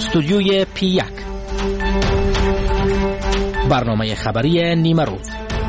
استودیوی P1 برنامه خبری نیمه روز.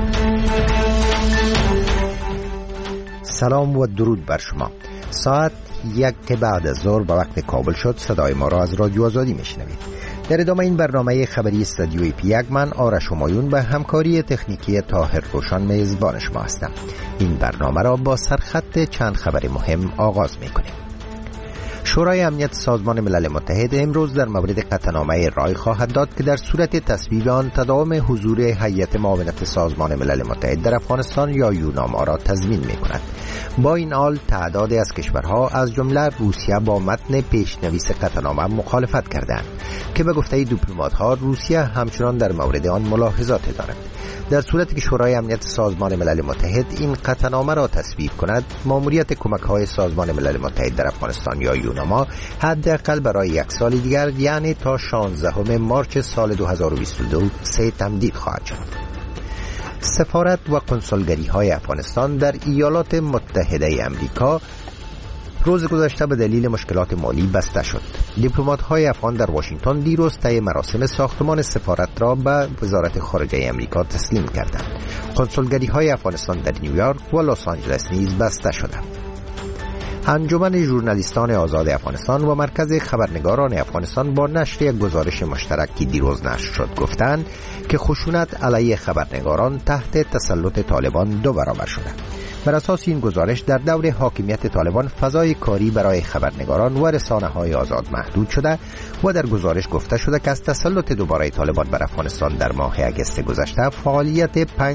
سلام و درود بر شما. ساعت 1 بعد از ظهر به وقت کابل شد. صدای ما را از رادیو آزادی میشنوید. در ادامه این برنامه خبری استودیوی P1 من آرش همایون به همکاری تکنیکی طاهر روشن میزبان شما هستم. این برنامه را با سرخط چند خبر مهم آغاز میکنیم. شورای امنیت سازمان ملل متحد امروز در مورد قطعنامه رای خواهد داد که در صورت تصویب آن تداوم حضور هیئت معاونت سازمان ملل متحد در افغانستان یا یوناما را تضمین می‌کند. با این حال تعدادی از کشورها از جمله روسیه با متن پیشنویس قطعنامه مخالفت کردند که به گفته دیپلمات‌ها روسیه همچنان در مورد آن ملاحظات دارد. در صورتی که شورای امنیت سازمان ملل متحد این قطعنامه را تصویب کند، ماموریت کمک‌های سازمان ملل متحد در افغانستان یا یوناما حداقل برای 1 سال دیگر، یعنی تا 16 مارس سال 2022 تمدید خواهد شد. سفارت و کنسولگری‌های افغانستان در ایالات متحده آمریکا روز گذشته به دلیل مشکلات مالی بسته شد. دیپلمات‌های افغان در واشنگتن دیروز طی مراسم ساختمان سفارت را به وزارت خارجه آمریکا تسلیم کردند. کنسولگری‌های افغانستان در نیویورک و لس آنجلس نیز بسته شدند. انجمن ژورنالیستان آزاد افغانستان و مرکز خبرنگاران افغانستان با نشر یک گزارش مشترک که دیروز نشر شد گفتند که خشونت علیه خبرنگاران تحت تسلط طالبان 2 برابر شده. بر اساس این گزارش در دور حاکمیت طالبان فضای کاری برای خبرنگاران و رسانه‌های آزاد محدود شده و در گزارش گفته شده که از تسلط دوباره طالبان بر افغانستان در ماه اگست گذشته فعالیت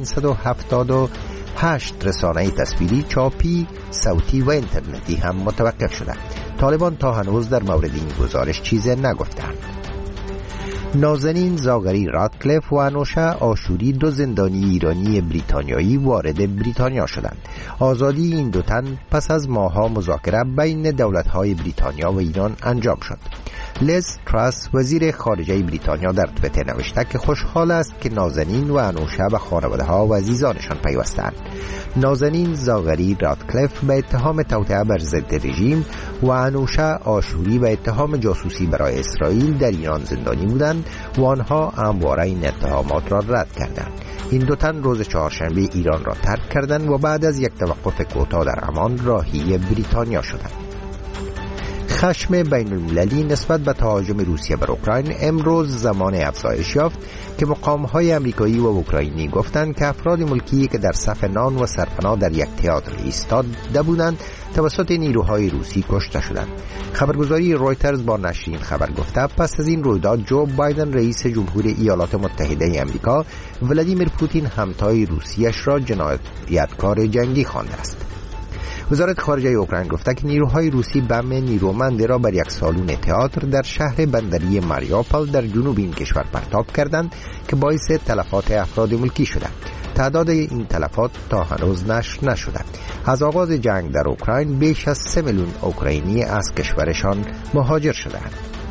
578 رسانه تصویری، چاپی، صوتی و اینترنتی هم متوقف شده. طالبان تا هنوز در مورد این گزارش چیزی نگفتند. نازنین زاغری رادکلیف و انوشه آشوری 2 زندانی ایرانی بریتانیایی وارد بریتانیا شدند. آزادی این 2 تن پس از ماه‌ها مذاکره بین دولت‌های بریتانیا و ایران انجام شد. لیز تراس وزیر خارجه بریتانیا در توییتر نوشته که خوشحال است که نازنین و انوشه به خانواده‌ها و عزیزانشان پیوستند. نازنین زاغری رادکلیف به اتهام توطئه بر ضد رژیم و انوشه آشوری به اتهام جاسوسی برای اسرائیل در ایران زندانی بودند و آنها همواره این اتهامات را رد کردند. این 2 تن روز چهارشنبه ایران را ترک کردند و بعد از یک توقف کوتاه در عمان راهی بریتانیا شدند. خشم بین المللی نسبت به تهاجم روسیه بر اوکراین امروز زمان افزایش یافت که مقام‌های آمریکایی و اوکراینی گفتند که افراد ملکی که در صف نان و سرپناه در یک تئاتر ایستاده بودند توسط نیروهای روسی کشته شدند. خبرگزاری رویترز با نشر این خبر گفته پس از این رویداد جو بایدن رئیس جمهور ایالات متحده آمریکا ولادیمیر پوتین همتای روسیش را جنایتکار جنگی خوانده است. وزارت خارجه اوکراین گفته که نیروهای روسی بم نیرومند را بر یک سالن تئاتر در شهر بندری ماریوپول در جنوب این کشور پرتاب کردند که باعث تلفات افراد ملکی شده. تعداد این تلفات تا هنوز نشر نشده. از آغاز جنگ در اوکراین بیش از 3 میلیون اوکراینی از کشورشان مهاجر شدند.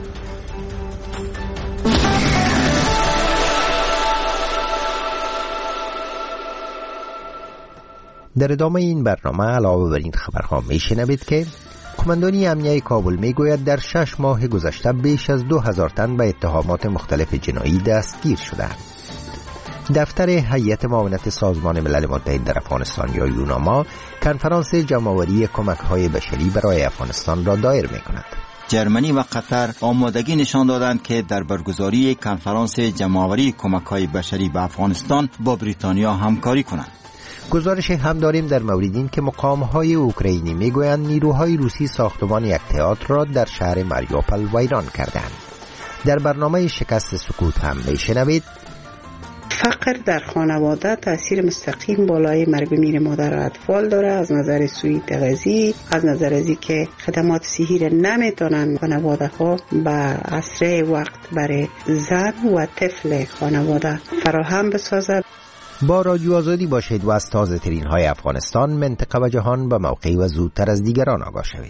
در ادامه این برنامه علاوه بر این خبرها میشنوید که قماندانی امنیه کابل میگوید در 6 ماه گذشته بیش از 2000 تن به اتهامات مختلف جنایی دستگیر شدند. دفتر هیئت معاونت سازمان ملل متحد در افغانستان یا یوناما کنفرانس جمع‌آوری کمک‌های بشری برای افغانستان را دایر می‌کند. جرمنی و قطر آمادگی نشان دادند که در برگزاری کنفرانس جمع‌آوری کمک‌های بشری به افغانستان با بریتانیا همکاری کنند. گزارش هم داریم در مورد این که مقام‌های اوکراینی میگویند نیروهای روسی ساختمان یک تئاتر را در شهر ماریوپول ویران کردند. در برنامه شکست سکوت هم میشنوید فقر در خانواده تأثیر مستقیم بالای مرگ و میر مادر و اطفال داره، از نظر سوء تغذیه، از نظر از اینکه خدمات صحی را نمیتونن خانواده ها به اسرع وقت برای زن و طفل خانواده فراهم بسازد. با رادیو آزادی باشید و از تازه ترین های افغانستان، منطقه و جهان به موقعی و زودتر از دیگران آگاه شوید.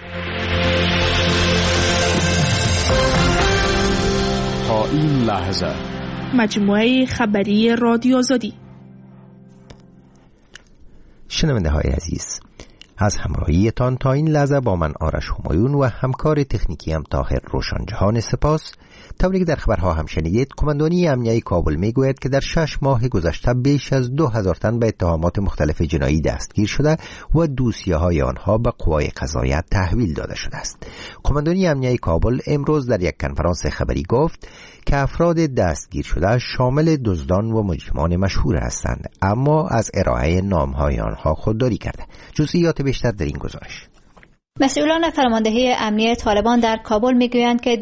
تا این لحظه مجموعه خبری رادیو آزادی. شنونده های عزیز، از همراهیتان تا این لحظه با من آرش همایون و همکار تکنیکی هم طاهر روشنجهان سپاس. طوری که در خبرها هم شنیدید، کماندانی امنیه کابل میگوید که در 6 ماه گذشته بیش از 2000 تن به اتهامات مختلف جنایی دستگیر شده و دوسیه‌های آنها به قوای قضاییه تحویل داده شده است. کماندانی امنیه کابل امروز در یک کنفرانس خبری گفت که افراد دستگیر شده شامل دزدان و مجرمان مشهور هستند، اما از ارائه نام‌های آنها خودداری کرده. جزئیات بیشتر در این گزارش. مسئولان فرماندهی امنیه طالبان در کابل میگویند که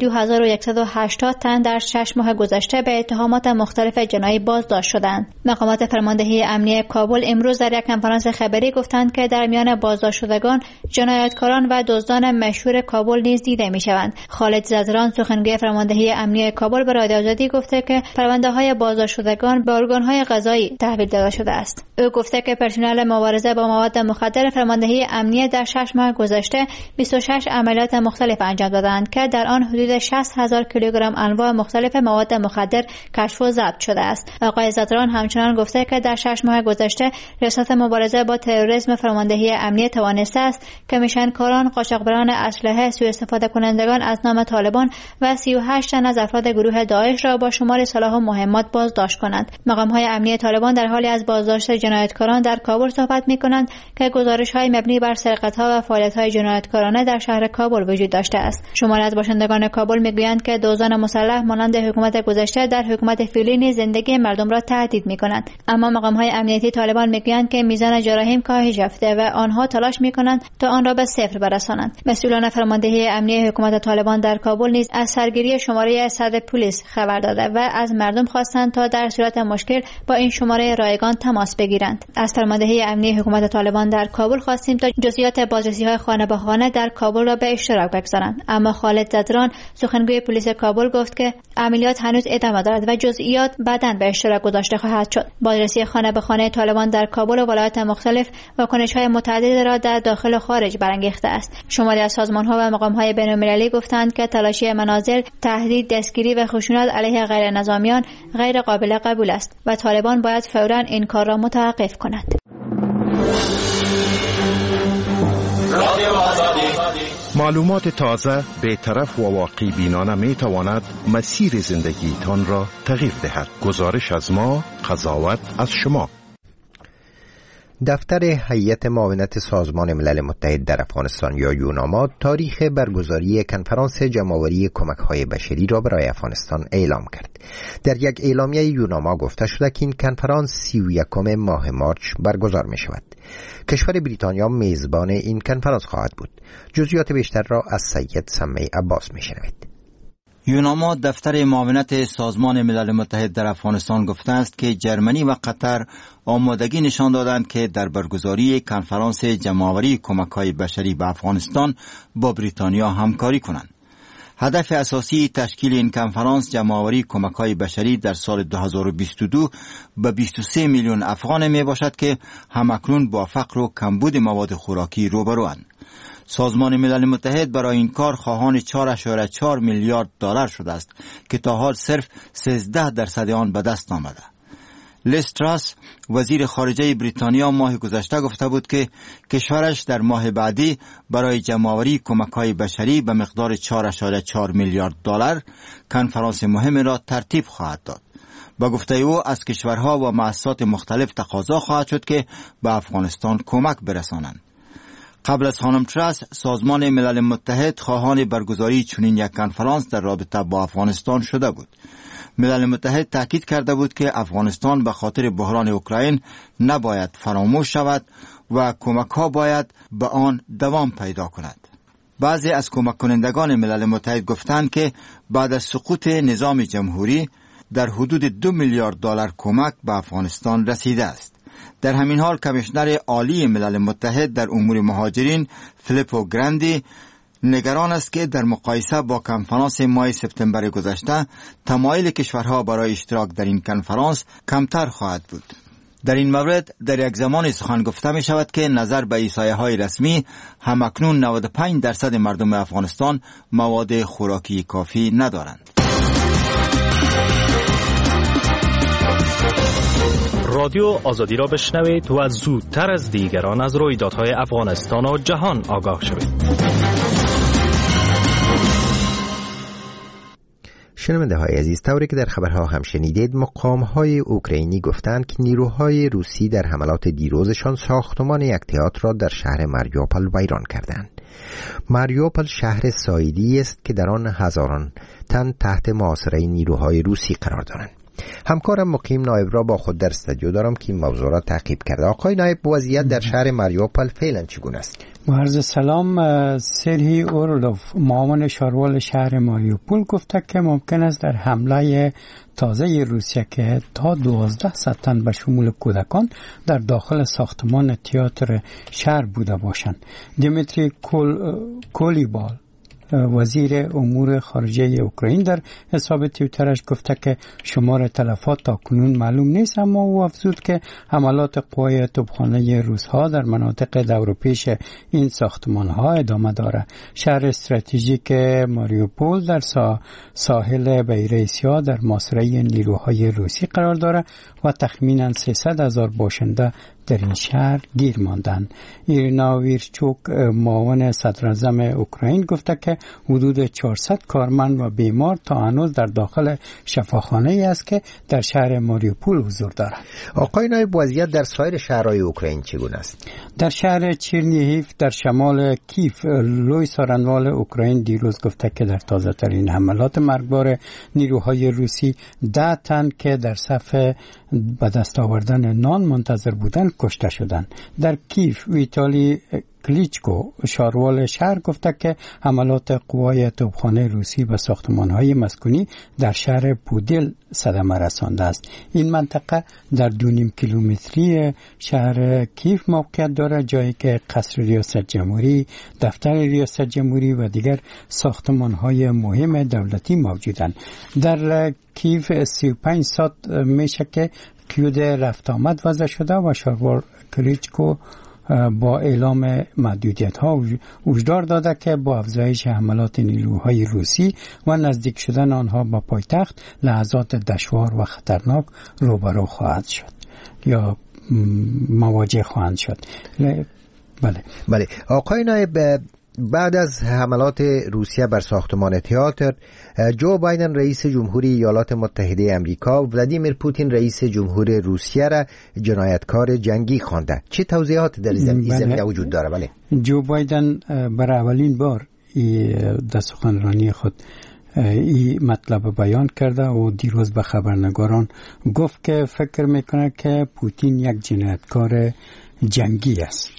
2180 تن در 6 ماه گذشته به اتهامات مختلف جنایی بازداشت شدند. مقامات فرماندهی امنیه کابل امروز در یک کنفرانس خبری گفتند که در میان بازداشت شدگان جنایتکاران و دزدان مشهور کابل نیز دیده میشوند. خالد زدران سخنگوی فرماندهی امنیه کابل به رادیو آزادی گفته که پرونده‌های بازداشت شدگان به ارگان‌های قضایی تحویل داده شده است. او گفته که پرسنل مبارزه با مواد مخدر فرماندهی امنیه در 6 ماه گذشته 26 عملیات مختلف انجام دادند که در آن حدود 60,000 کیلوگرم انواع مختلف مواد مخدر کشف و ضبط شده است. آقای زدران همچنان گفته که در 6 ماه گذشته ریاست مبارزه با تروریسم فرماندهی امنیه توانسته است که میشنکاران، قاچاقبران اسلحه، سوء استفاده کنندگان از نام طالبان و 38 تن از افراد گروه داعش را با شمار سلاح و مهمات بازداشت کنند. مقام‌های امنیه طالبان در حالی از بازداشت جنایتکاران در کابل صحبت می‌کنند که گزارش‌های مبنی بر سرقت‌ها و فعالیت‌های جنایتکارانه در شهر کابل وجود داشته است. شماری از باشندگان کابل میگویند که دزدان مسلح مانند حکومت گذشته در حکومت فعلی نیز زندگی مردم را تهدید می‌کنند. اما مقام‌های امنیتی طالبان میگویند که میزان جرایم کاهش یافته و آنها تلاش می‌کنند تا آن را به صفر برسانند. مسئولان فرماندهی امنیه حکومت طالبان در کابل نیز از سرگیری شماره 100 پلیس خبر داده و از مردم خواستند تا در صورت مشکل با این شماره رایگان تماس بگیرند. از فرماندهی امنیه حکومت طالبان در کابل خواستیم تا جزئیات بازرسی‌های خانه به خانه در کابل را به اشتراک بگذارند، اما خالد زدران سخنگوی پلیس کابل گفت که عملیات هنوز ادامه دارد و جزئیات بعداً به اشتراک گذاشته خواهد شد. بازرسی خانه به خانه طالبان در کابل و ولایات مختلف واکنش‌های متعددی را در داخل و خارج برانگیخته است. شماری از سازمان‌ها و مقام‌های بین‌المللی گفتند که تلاشی منازل، تهدید، دستگیری و خشونت علیه غیر نظامیان غیر قابل قبول است و طالبان باید فوراً این کار را متوقف کند. معلومات تازه، بی‌طرف و واقعی بینانه می تواند مسیر زندگیتان را تغییر دهد. گزارش از ما، قضاوت از شما. دفتر هیئت معاونت سازمان ملل متحد در افغانستان یا یوناما تاریخ برگزاری کنفرانس جمع‌آوری کمک‌های بشری را برای افغانستان اعلام کرد. در یک اعلامیه یوناما گفته شده که این کنفرانس 31 ماه مارچ برگزار می شود. کشور بریتانیا میزبان این کنفرانس خواهد بود. جزئیات بیشتر را از سید سمی عباس می شنوید. یوناما دفتر معاونت سازمان ملل متحد در افغانستان گفته است که جرمنی و قطر آمادگی نشان دادند که در برگزاری کنفرانس جمع‌آوری کمک‌های بشری به افغانستان با بریتانیا همکاری کنند. هدف اساسی تشکیل این کنفرانس جمع‌آوری کمک‌های بشری در سال 2022 به 23 میلیون افغان می باشد که همکنون با فقر و کمبود مواد خوراکی روبروند. سازمان ملل متحد برای این کار خواهان 4.4 میلیارد دلار شده است که تا حال صرف 13% آن به دست آمده. لیز تراس وزیر خارجه بریتانیا ماه گذشته گفته بود که کشورش در ماه بعدی برای جمع‌آوری کمک‌های بشری به مقدار 4.4 میلیارد دلار کنفرانس مهم را ترتیب خواهد داد. با گفته او از کشورها و مؤسسات مختلف تقاضا خواهد شد که به افغانستان کمک برسانند. قبل از خانم تراس سازمان ملل متحد خواهان برگزاری چنین یک کنفرانس در رابطه با افغانستان شده بود. ملل متحد تاکید کرده بود که افغانستان به خاطر بحران اوکراین نباید فراموش شود و کمک ها باید به آن دوام پیدا کند. بعضی از کمک کنندگان ملل متحد گفتند که بعد از سقوط نظام جمهوری در حدود 2 میلیارد دلار کمک به افغانستان رسیده است. در همین حال کمیشنر عالی ملل متحد در امور مهاجرین فیلیپو گراندی نگران است که در مقایسه با کنفرانس ماه سپتامبر گذشته تمایل کشورها برای اشتراک در این کنفرانس کمتر خواهد بود. در این مورد در یک زمان سخن گفته می شود که نظر به احصایه‌های رسمی همکنون 95% مردم افغانستان مواد خوراکی کافی ندارند. رادیو آزادی را بشنوید و زودتر از دیگران از رویدادهای افغانستان و جهان آگاه شوید. شنونده های عزیز، طوری که در خبرها هم شنیدید، مقام های اوکراینی گفتند که نیروهای روسی در حملات دیروزشان ساختمان یک تئاتر را در شهر ماریوپل ویران کردند. ماریوپل شهر ساحلی است که در آن هزاران تن تحت محاصره نیروهای روسی قرار دارند. همکارم مقیم نایب را با خود در استودیو دارم که این موضوع را تعقیب کرده. آقای نایب، وضعیت در شهر ماریوپل فعلا چگونه است؟ عرض سلام. سرهی اورلوف، معاون شاروال شهر ماریوپول، گفته که ممکن است در حمله تازه روسیه که تا 12 تن به شمول کودکان در داخل ساختمان تئاتر شهر بوده باشند. دیمیتری کولیبال، وزیر امور خارجه اوکراین، در حساب توییترش گفته که شمار تلفات تا کنون معلوم نیست، اما او افزود که حملات قوای توپخانه روس‌ها در مناطق دوروپیش این ساختمان‌ها ادامه دارد. شهر استراتژیک ماریوپول در ساحل بحیره آسیا در محاصره نیروهای روسی قرار دارد و تخمیناً 300,000 باشنده در این شهر گیر ماندند. ایرینا ویرچوک، معاون صدراعظم اوکراین، گفته که حدود 400 کارمند و بیمار تا هنوز در داخل شفاخانه‌ای است که در شهر ماریوپول حضور دارد. آقای نایب، وضعیت در سایر شهرهای اوکراین چگونه است؟ در شهر چرنیهیف در شمال کیف، لوی سارنوال اوکراین دیروز گفته که در تازه ترین حملات مرگبار نیروهای روسی 10 تن که در صف به دست آوردن نان منتظر بودند کشته شدند. در کیف ویتالی کلیچکو، شاروال شهر، گفته که حملات قوای توپخانه روسی به ساختمان‌های مسکونی در شهر پودل صدمه رسانده است. این منطقه در 2.5 کیلومتری شهر کیف موقعیت دارد، جایی که قصر ریاست جمهوری، دفتر ریاست جمهوری و دیگر ساختمان‌های مهم دولتی موجودند. در کیف 35 ساعت میشه که قیود رفت آمد وضع شده و شاروال کلیچکو با اعلام محدودیت‌ها هشدار داده که با افزایش حملات نیروهای روسی و نزدیک شدن آنها به پایتخت لحظات دشوار و خطرناک روبرو خواهد شد یا مواجه خواهند شد. بله. آقای نایب، بعد از حملات روسیه بر ساختمان تئاتر، جو بایدن رئیس جمهوری ایالات متحده امریکا ولادیمیر پوتین رئیس جمهور روسیه را جنایتکار جنگی خوانده. چه توضیحات در این زمینه وجود داره؟ بله. جو بایدن برای اولین بار در سخنرانی خود این مطلب بیان کرده و دیروز به خبرنگاران گفت که فکر میکنه که پوتین یک جنایتکار جنگی است.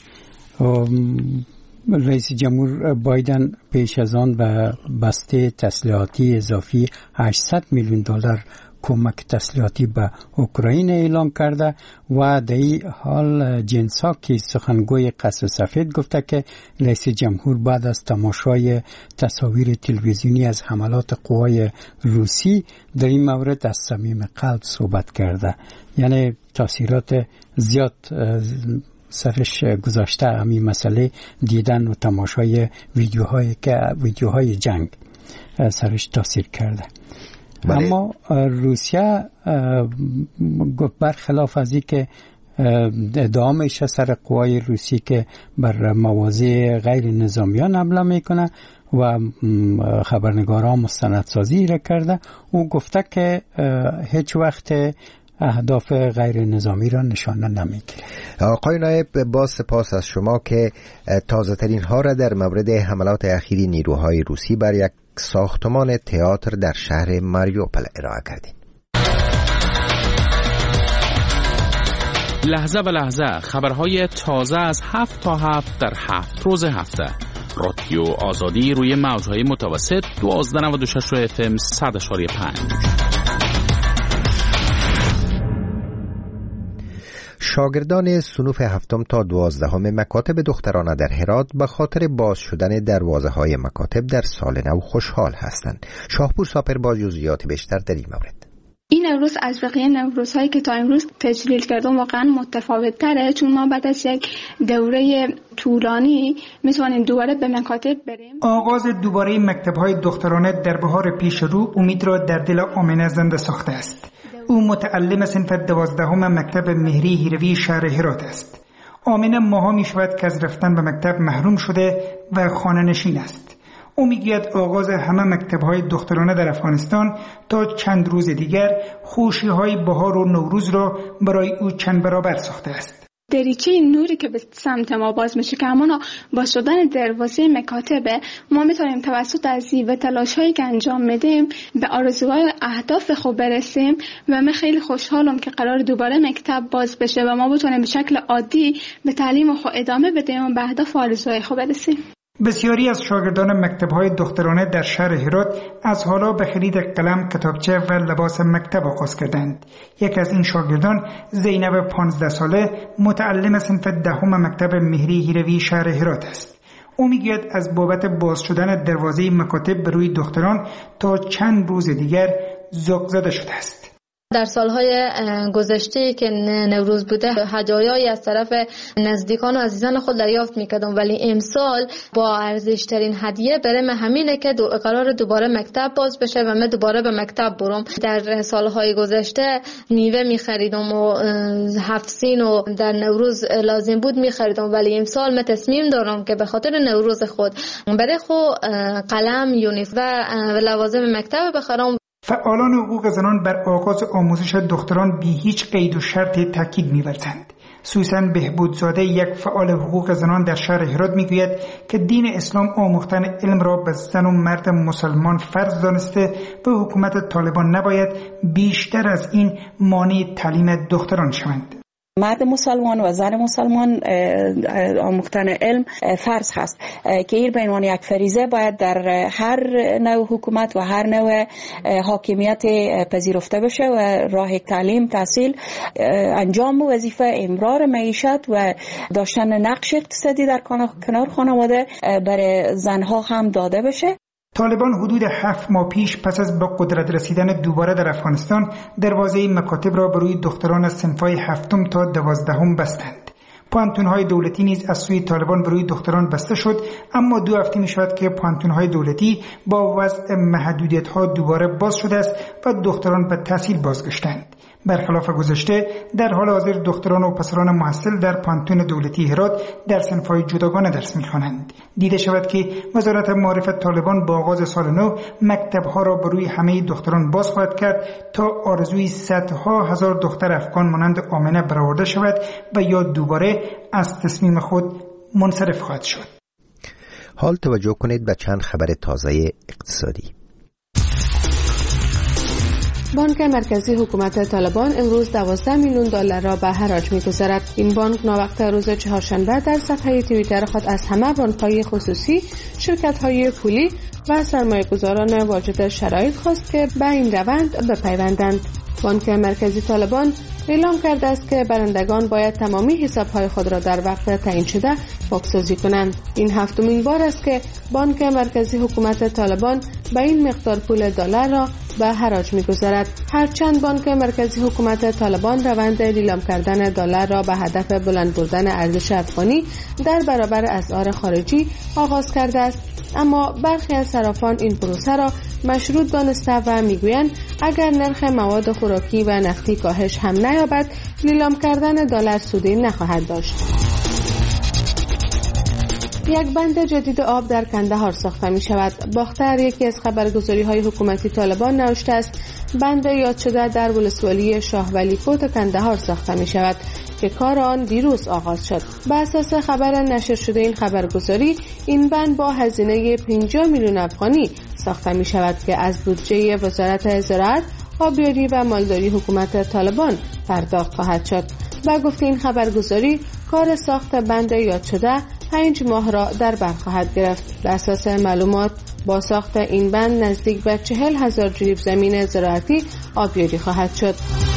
رئیس جمهور بایدن پیش از آن به بسته تسلیحاتی اضافی $800 میلیون کمک تسلیحاتی به اوکراین اعلام کرده و در این حال جنساکی، سخنگوی قصر سفید، گفته که رئیس جمهور بعد از تماشای تصاویر تلویزیونی از حملات قوای روسی در این مورد از صمیم قلب صحبت کرده. یعنی تاثیرات زیاد سرش گذاشته همین مسئله دیدن و تماشای ویدیوهای جنگ سرش تاثیر کرده. بله. اما روسیه برخلاف از این که ادعا میشه سر قوای روسی که بر مواضع غیر نظامیان حمله میکنه و خبرنگاران مستندسازی را کرده، او گفته که هیچ وقت اهداف غیر نظامی را نشانه نمیگیره. آقای نایب، با سپاس از شما که تازه ترین ها را در مورد حملات اخیری نیروهای روسی بر یک ساختمان تئاتر در شهر ماریوپل ارائه کردید. لحظه به لحظه خبرهای تازه از 7 تا 7 در 7 روز هفته. رادیو آزادی روی موجهای متوسط 1296 FM 100.5. شاگردان صنوف 7 تا 12 مکاتب دخترانه در هرات به خاطر باز شدن دروازه‌های مکاتب در سال نو خوشحال هستند. شاهپور ساپر با جزئیات بیشتر در این مورد. این نوروز از بقیه نوروزهایی که تا امروز تجلیل کردم واقعا متفاوت تره، چون ما بعد از یک دوره طولانی میتونیم دوباره به مکاتب بریم. آغاز دوباره مکتب‌های دخترانه در بهار پیش رو امید را در دل آمنه زنده ساخته است. او متعلم صنف 12 مکتب مهری هیروی شهر هرات است. آمنه ماها می شود که از رفتن به مکتب محروم شده و خانه نشین است. او میگوید آغاز همه مکتب‌های دخترانه در افغانستان تا چند روز دیگر خوشی‌های بهار و نوروز را برای او چند برابر ساخته است. دریچه نوری که به سمت ما باز میشه که همانا با شدن دروازه مکاتبه ما میتونیم توسط ازی و تلاش‌هایی که انجام میدیم به آرزوهای اهداف خوب برسیم و من خیلی خوشحالم که قرار دوباره مکتب باز بشه و ما بتونیم به شکل عادی به تعلیم خود ادامه بدیم و به اهداف و آرزوهای خوب برسیم. بسیاری از شاگردان مکتب‌های دخترانه در شهر هرات از حالا به خرید قلم، کتابچه و لباس مکتب آغاز کردند. یکی از این شاگردان زینب 15 ساله متعلم صنف 10 مکتب مهری هیروی شهر هرات است. او میگوید از بابت باز شدن دروازه مکاتب به روی دختران تا چند روز دیگر ذوق زده شده است. در سالهای گذشته که نوروز بوده هدایایی از طرف نزدیکان و عزیزان خود دریافت میکردم، ولی امسال با ارزشترین هدیه برام همینه که قرار دوباره مکتب باز بشه و من دوباره به مکتب برم. در سالهای گذشته میوه میخریدم و هفت‌سین و در نوروز لازم بود میخریدم، ولی امسال من تصمیم دارم که به خاطر نوروز خود برای خود قلم، یونیفرم و لوازم مکتب بخرم. فعالان حقوق زنان بر آغاز آموزش دختران بی هیچ قید و شرط تاکید می‌ورزند. سوسن بهبودزاده، یک فعال حقوق زنان در شهر هرات، میگوید که دین اسلام آموختن علم را به زن و مرد مسلمان فرض دانسته و حکومت طالبان نباید بیشتر از این مانع تعلیم دختران شوند. مرد مسلمان و زن مسلمان آموختن علم فرض هست که این به عنوان یک فریضه باید در هر نوع حکومت و هر نوع حاکمیت پذیرفته بشه و راه تعلیم، تحصیل، انجام وظیفه، امرار معیشت و داشتن نقش اقتصادی در کنار خانواده برای زنها هم داده بشه. طالبان حدود 7 ماه پیش پس از به قدرت رسیدن دوباره در افغانستان دروازه مکاتب را بر روی دختران از صنف‌های 7 تا 12 بستند. پانتون‌های دولتی نیز از سوی طالبان بر روی دختران بسته شد، اما 2 هفته می‌شود که پانتون‌های دولتی با وضع محدودیت‌ها دوباره باز شده است و دختران به تحصیل بازگشتند. برخلاف گذشته در حال حاضر دختران و پسران محصل در پانتون دولتی هرات در صنف‌های جداگانه درس می‌خوانند. دیده شود که وزارت معارف طالبان با آغاز سال نو مکتب‌ها را بر روی همه دختران باز خواهد کرد تا آرزوی صدها هزار دختر افغان مانند آمنه برآورده شود و یا دوباره از تصمیم خود منصرف خواهد شد. حال توجه کنید به چند خبر تازه اقتصادی. بانک مرکزی حکومت طالبان امروز 12 میلیون دلار را به حراج می‌گذارد. این بانک ناوقت روز چهارشنبه در صفحه توییتر خود از همه بانک‌های خصوصی، شرکت‌های پولی و سرمایه‌گذاران واجد شرایط خواست که به این روند بپیوندند. بانک مرکزی طالبان اعلام کرده است که برندگان باید تمامی حساب‌های خود را در وقت تعیین شده پاکسازی کنند. این هفتمین بار است که بانک مرکزی حکومت طالبان به این مقدار پول دلار را به حراج می‌گذارد. هرچند بانک مرکزی حکومت طالبان روند لیلام کردن دلار را به هدف بلند بردن ارزش افغانی در برابر اسعار خارجی آغاز کرده است، اما برخی از صرافان این پروسه را مشروط دانسته و میگویند اگر نرخ مواد خوراکی و نفتی کاهش هم نیابد لیلام کردن دلار سودی نخواهد داشت. یک بند جدید آب در کندهار ساخته می شود. باختر یکی از خبرگزاری های حکومتی طالبان نوشته است بند یاد شده در ولسوالی شاه ولی کوت کندهار ساخته می شود که کار آن دیروز آغاز شد. بر اساس خبر نشر شده این خبرگزاری این بند با هزینه 50 میلیون افغانی ساخته می شود که از بودجه وزارت زراعت، آبیاری و مالداری حکومت طالبان پرداخت خواهد شد. با گفته این خبرگزاری کار ساخت بند یاد شده 5 ماه را در بر خواهد گرفت. بر اساس معلومات با ساخت این بند نزدیک به 40,000 جریب زمین زراعتی آبیاری خواهد شد.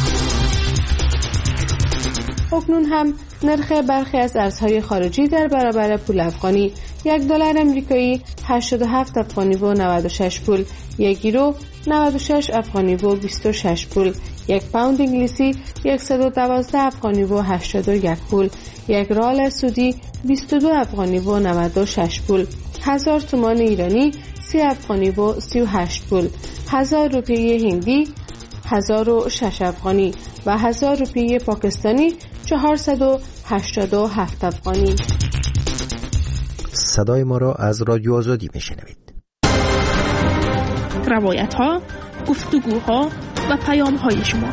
اکنون هم نرخ برخی از ارزهای خارجی در برابر پول افغانی: $1 امریکایی 87 افغانی و 96 پول، 1 یورو 96 افغانی و 26 پول، 1 پوند انگلیسی 112 افغانی و 81 پول، 1 رال سعودی 22 افغانی و 96 پول، 1000 تومان ایرانی 30 افغانی و 38 پول، 1000 روپیه هندی 1006 افغانی و 1000 روپیه پاکستانی 487 افغانی. صدای ما را از رادیو آزادی میشنوید. روایت ها، گفتگوها و پیام های شما.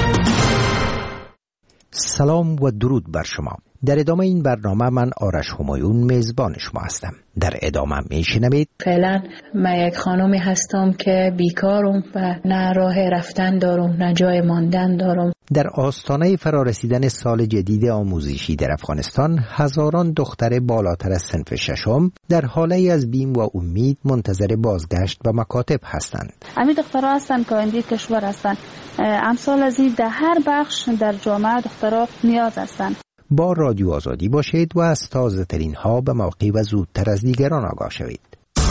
سلام و درود بر شما. در ادامه این برنامه من آرش همایون میزبان شما هستم. در ادامه میشنوید فعلا من یک خانمی هستم که بیکارم و نه راه رفتن دارم نه جای ماندن دارم. در آستانه فرارسیدن سال جدید آموزشی در افغانستان هزاران دختر بالاتر از صنف ششم در حاله از بیم و امید منتظر بازگشت به مکاتب هستند. همین دخترها هستند که آینده کشور هستند. امثال از این در هر بخش در جامعه دخترها نیاز هستند. با رادیو آزادی باشید و از تازه ترین ها به موقع و زودتر از دیگران آگاه شوید.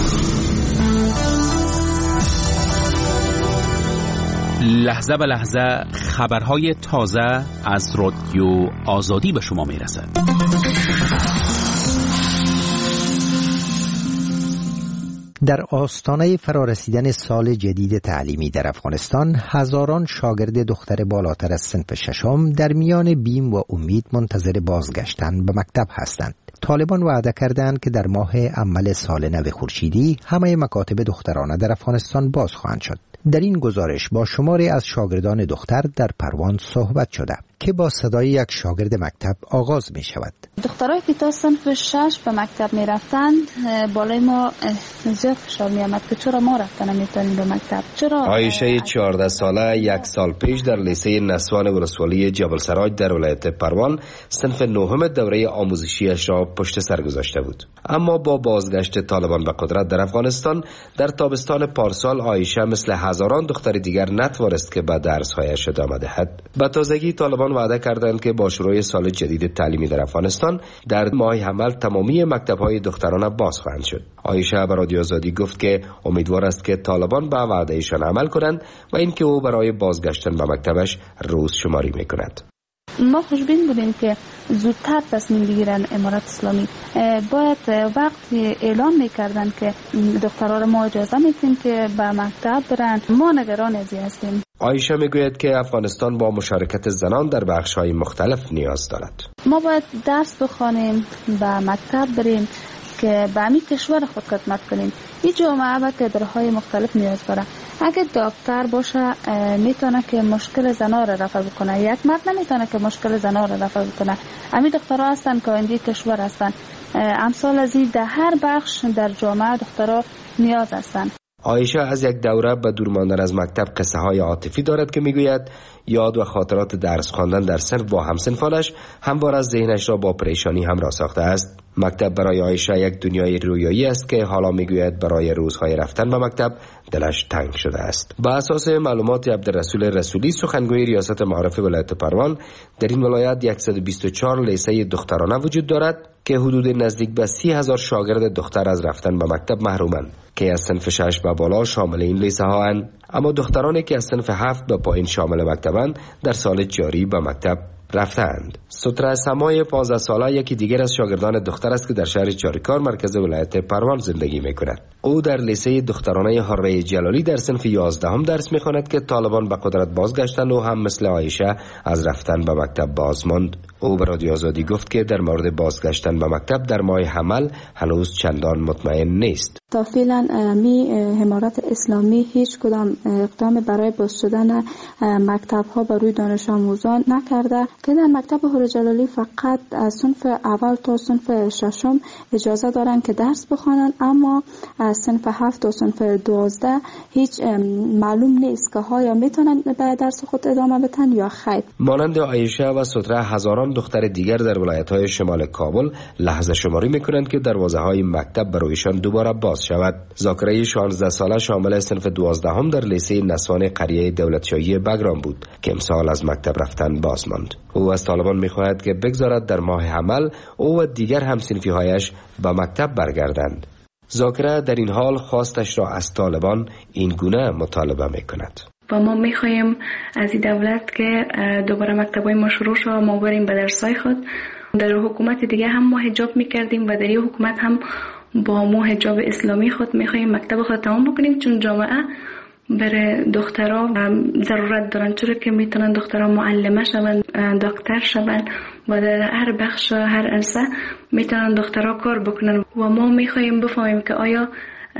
لحظه به لحظه خبرهای تازه از رادیو آزادی به شما میرسد. در آستانه فرارسیدن سال جدید تعلیمی در افغانستان هزاران شاگرد دختر بالاتر از صنف ششم در میان بیم و امید منتظر بازگشتن به مکتب هستند. طالبان وعده کردند که در ماه اول سال نو خورشیدی همه مکاتب دخترانه در افغانستان باز خواهند شد. در این گزارش با شماری از شاگردان دختر در پروان صحبت شده که با صدای یک شاگرد مکتب آغاز می شود. دخترایی که تا صنف 6 به مکتب می رفتند بالای ما زیاد فشار می آمد که چرا ما رفتن نمیتونیم به مکتب. چرا عایشه 14 ساله یک سال پیش در لیسه نسوان ولسوالی جبل سراج در ولایت پروان صنف 9 دوره آموزشیش را پشت سر گذاشته بود. اما با بازگشت طالبان به قدرت در افغانستان در تابستان پارسال عایشه مثل هزاران دختر دیگر نتوانست که به درس‌هایش ادامه دهد. به تازگی طالبان وعده کردند که با شروع سال جدید تعلیمی در افغانستان در ماه حمل تمامی مکتب‌های دخترانه باز خواهند شد. عایشه به رادیو آزادی گفت که امیدوار است که طالبان به وعدهشان عمل کنند و اینکه او برای بازگشتن به مکتبش روز شماری می‌کند. ما خوشبین بودیم که زودتر تصمیم بگیرن امارت اسلامی. باید وقتی اعلام میکردن که دخترها ما اجازه میدیم که به مکتب برن، ما نگران از این هستیم. عایشه میگوید که افغانستان با مشارکت زنان در بخش‌های مختلف نیاز دارد. ما باید درس بخوانیم، به مکتب بریم که به همین کشور خود خدمت کنیم. این جامعه به کادرهای مختلف نیاز داره. اگه دکتر باشه میتونه که مشکل زنها را رفع بکنه، یک مرد نمیتونه که مشکل زنها را رفع بکنه. همین دخترها هستن که آینده کشور هستن. امثال از این در هر بخش در جامعه دخترها نیاز هستن. عایشه از یک دوره به دور ماندن از مکتب قصه های عاطفی دارد که میگوید یاد و خاطرات درس خواندن در صنف با همسنفانش هموار از ذهنش را با پریشانی همراه ساخته است. مکتب برای عایشه یک دنیای رویایی است که حالا میگوید برای روزهای رفتن به مکتب دلش تنگ شده است. با اساس معلومات عبدالرسول رسولی سخنگوی ریاست معارف ولایت پروان، در این ولایت 124 لیسه دخترانه وجود دارد که حدود نزدیک به 30,000 شاگرد دختر از رفتن به مکتب محرومند که از صنف 6 به بالا شامل این لیسه ها اند. اما دخترانی که از صنف 7 به پایین شامل مکتبند در سال جاری به مکتب رفتند. ستره سمای 15 ساله یکی دیگر از شاگردان دختر است که در شهر چاریکار مرکز ولایت پروان زندگی می‌کند. او در لیسه دخترانه حره جلالی در صنف 11 درس می‌خواند که طالبان به قدرت بازگشتند و هم مثل عایشه از رفتن به مکتب باز ماند. او به رادیو آزادی گفت که در مورد بازگشتن به مکتب در ماه حمل هنوز چندان مطمئن نیست. تا فعلا امارت اسلامی هیچ کدام اقدام برای باز شدن مکتب ها برای دانش آموزان نکرده که در مکتب حره جلالی فقط از صنف اول تا صنف ششم اجازه دارند که درس بخوانند، اما از صنف 7 تا صنف 12 هیچ معلوم نیست که ها یا میتونن به درس خود ادامه بدن یا خیر. مانند عایشه و ستره هزاران دختر دیگر در ولایت‌های شمال کابل لحظه شماری میکنند که دروازه‌های مکتب برایشان دوباره باز شود. ذاکره 16 ساله شامل صنف 12 در لیسه نسوان قریه دولتشاهی بگرام بود که امسال از مکتب رفتن باز ماند. او از طالبان میخواهد که بگذارد در ماه حمل او و دیگر همصنفی‌هایش به مکتب برگردند. ذاکره در این حال خواستش را از طالبان این گونه مطالبه میکند. و ما میخوایم از این دولت که دوباره مکتبای ما شروع شد، ما بریم به درسای خود. در حکومت دیگه هم ما حجاب میکردیم و در این حکومت هم با ما حجاب اسلامی خود میخوایم مکتب خود تمام بکنیم، چون جامعه برای دخترها ضرورت دارن، چرا که میتونن دخترها معلمه شون، دکتر شون و در هر بخش هر عرصه میتونن دخترها کار بکنن و ما میخوایم بفهمیم که آیا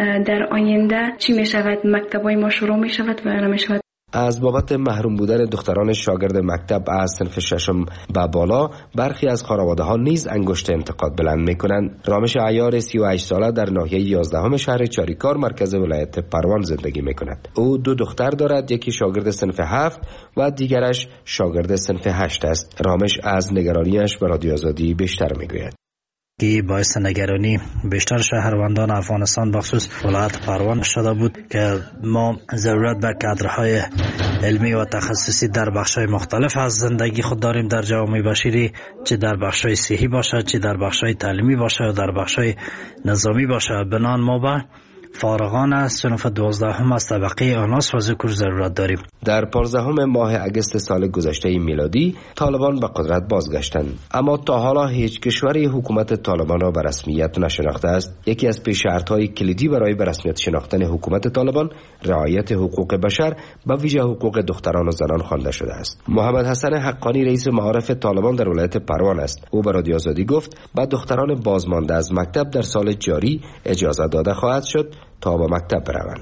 در آینده چی میشود، مکتبای ما شروع میشود و نمیشود. از بابت محروم بودن دختران شاگرد مکتب از صنف ششم به بالا برخی از خانواده ها نیز انگشت انتقاد بلند میکنند. رامش عیار 38 ساله در ناحیه 11 شهر چاریکار مرکز ولایت پروان زندگی میکند. او 2 دختر دارد، یکی شاگرد صنف 7 و دیگرش شاگرد صنف 8 است. رامش از نگرانیش به رادیو آزادی بیشتر میگوید. که باعث نگرانی بیشتر شهروندان افغانستان بخصوص ولایت پروان شده بود که ما ضرورت به کادرهای علمی و تخصصی در بخش‌های مختلف از زندگی خود داریم در جامعه بشری، چه در بخش‌های صحی باشه، چه در بخش‌های تعلیمی باشه و در بخش‌های نظامی باشه. بنان ما به فارغان از صنف 12 از طبقه آناس و ذکر ضرورت داریم. در 15 ماه اگست سال گذشته میلادی طالبان به قدرت بازگشتند، اما تا حالا هیچ کشوری حکومت طالبان را به رسمیت نشناخته است. یکی از پیش شرط‌های کلیدی برای به رسمیت شناختن حکومت طالبان رعایت حقوق بشر، به ویژه حقوق دختران و زنان خوانده شده است. محمد حسن حقانی رئیس معارف طالبان در ولایت پروان است. او به رادیو آزادی گفت به دختران بازمانده از مکتب در سال جاری اجازه داده خواهد شد تا به مکتب بروند.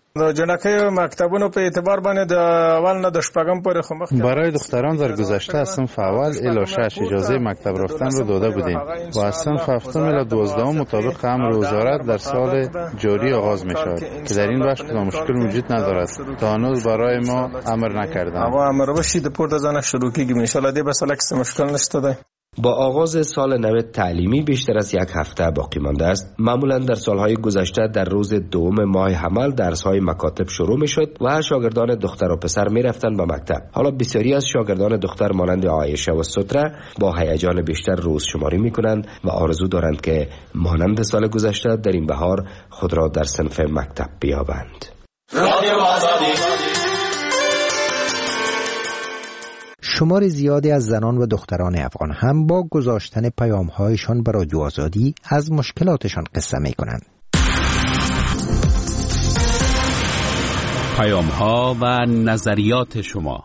جنکه مکتبونو په اعتبار باندې د اول نه د شپږم پورې خو مخکې برای دختران در گذشته از صنف اول الی 6 اجازه مکتب رفتن رو داده بودیم و از صنف 7 الی 12 مطابق امر وزارت در سال جاری آغاز می شود که در این بخش کدام مشکل وجود ندارد. تا هنوز برای ما امر نکردند. اما امر بشید پورته زنه شروع کیږي ان شاء الله دې به سره کې مشکل نشته ده. با آغاز سال نو تعلیمی بیشتر از 1 هفته باقی مانده است. معمولا در سالهای گذشته در روز 2 ماه حمل درس‌های مکاتب شروع می‌شد و شاگردان دختر و پسر می‌رفتند به مکتب. حالا بسیاری از شاگردان دختر مانند عایشه و ستره با هیجان بیشتر روز شماری می‌کنند و آرزو دارند که مانند سال گذشته در این بهار خود را در صنف مکتب بیابند. شمار زیادی از زنان و دختران افغان هم با گذاشتن پیام‌هایشان به رادیو آزادی از مشکلاتشان قصه می‌کنند. پیام‌ها و نظریات شما.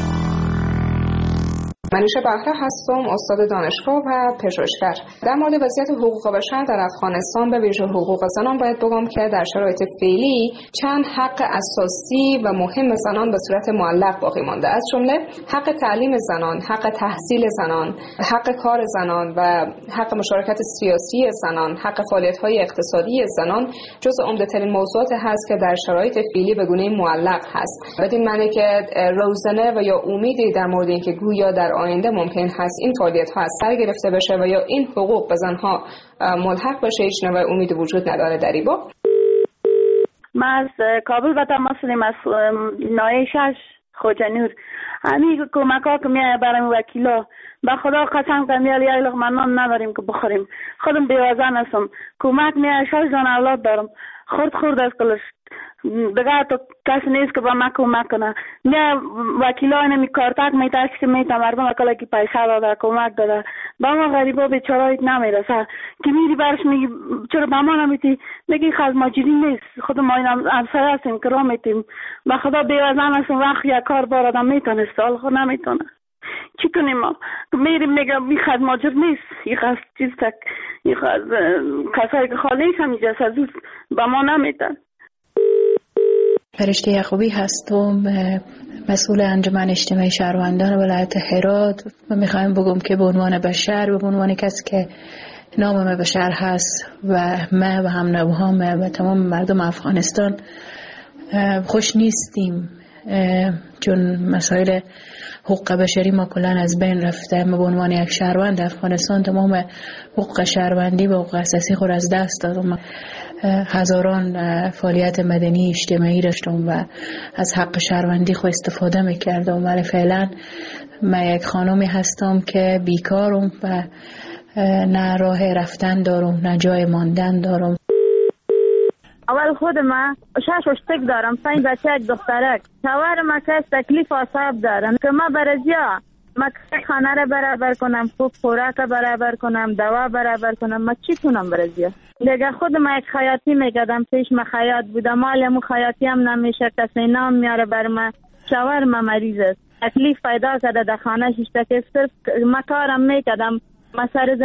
منیشه بهره هستم، استاد دانشگاه و پژوهشگر. در مورد وضعیت حقوق بشر در افغانستان به ویژه حقوق زنان باید بگم که در شرایط فعلی چند حق اساسی و مهم زنان به صورت معلق باقی مانده، از جمله حق تعلیم زنان، حق تحصیل زنان، حق کار زنان و حق مشارکت سیاسی زنان، حق فعالیت‌های اقتصادی زنان جزو عمده‌ترین موضوعات هست که در شرایط فعلی به گونه معلق هست. بدین معنی که روزنه و یا امیدی در مورد اینکه گویا در آینده ممکن هست این فعالیت ها از سر گرفته بشه و یا این حقوق به زنها ملحق بشه هیچ نوع امیدی وجود نداره در این باب. ما از کابل به تماس هستیم، از ناحیه 6 خوجانور. همین کمک ها که میایه برای وکیلا به خدا قسم کنم یه لقمه نان نداریم که بخوریم. خودم بیوزن هستم، کمک میایه 6 دانه اولاد دارم، خورد از کلش دیگه تو کسی نیست که با من کمک کنه. نه وکیلای نمی کارتک میتاش که میتا مردم اکلا که پیسه داده کمک داده با ما غریبا بیچارایت نمیرسه که میری برش میگی چرا با ما نمیتی، میگی خز ماجری نیست، خود ما این همسایه هستیم که را میتیم با خدا بیوزن هستیم، وقت یک کار بار آدم میتونه سال خود نمیتونه چی کنیم. ما میریم میگم این خز ماجر نیست، این خز چیز تک، این خز کسایی که خالیش هم اینجاست از با ما نمیتن. فرشته یعقوبی هستم، مسئول انجمن اجتماعی شهروندان ولایت هرات و میخوایم بگم که به عنوان بشر و به عنوان کسی که نام بشر هست و ما و هم نوهام و تمام مردم افغانستان خوش نیستیم، چون مسائل حقوق بشری ما کلان از بین رفته. ما به عنوان یک شهروند افغانستان تمام حقوق شهروندی و حقوق اساسی خود از دست دادم. هزاران فعالیت مدنی اجتماعی داشتم و از حق شهروندی خود استفاده میکردم، ولی فعلا من یک خانمی هستم که بیکارم و نه راه رفتن دارم نه جای ماندن دارم. اول خود من 6 اشتک دارم، 5 بچه یک دخترک، شوهر ما که تکلیف آساب دارم که ما برزیا خانه را برابر کنم، خوب خوراک برابر کنم، دوا برابر کنم، ما چی تونم برزیه؟ دیگه خود ما یک خیاطی میکردم، پیش ما خیاط بودم، مال مو خیاطی هم نمیشه، کسی نام میاره بر ما، شوهر ما مریض است، تکلیف پیدا کرده در خانه ششته که صرف ما کارم میکردم، ما سر